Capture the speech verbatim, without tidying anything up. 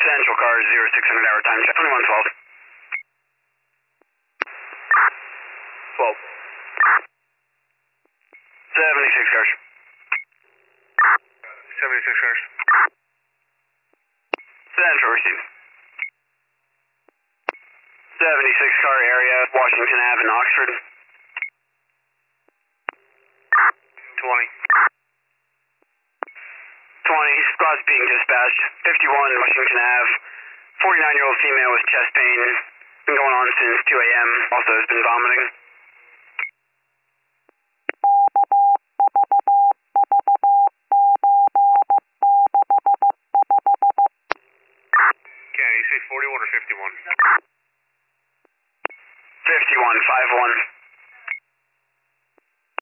Central car zero six hundred hour time check. twenty-one twelve. twelve. seventy-six cars. seventy-six cars. Central receive. seventy-six car area, Washington Avenue in Oxford. twenty. twenty, squad's being dispatched. fifty-one Washington Avenue. forty-nine year old female with chest pain. Been going on since two A M Also has been vomiting. Okay, you say forty-one or fifty-one? fifty-one, five one.